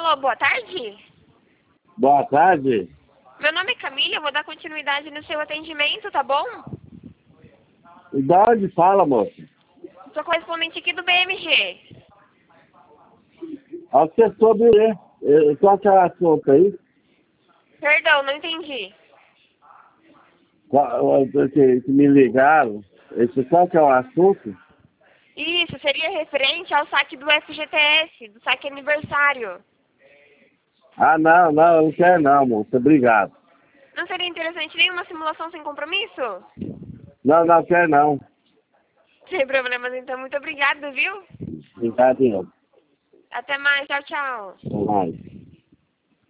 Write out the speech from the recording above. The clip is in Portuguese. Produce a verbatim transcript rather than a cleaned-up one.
Alô, boa tarde? Boa tarde. Meu nome é Camila, eu vou dar continuidade no seu atendimento, tá bom? E da onde fala, moça? Sou correspondente aqui do B M G. Acho que é sobre, né? Eh, Qual que é o assunto aí? Perdão, não entendi. Qual, que, que me ligaram. Esse, qual que é o assunto? Isso, seria referente ao saque do F G T S, do saque aniversário. Ah, não, não, eu não quero não, moça. Obrigado. Não seria interessante nenhuma simulação sem compromisso? Não, não quero não. Sem problemas, então. Muito obrigado, viu? Obrigado, não. Até mais. Tchau, tchau. Até mais.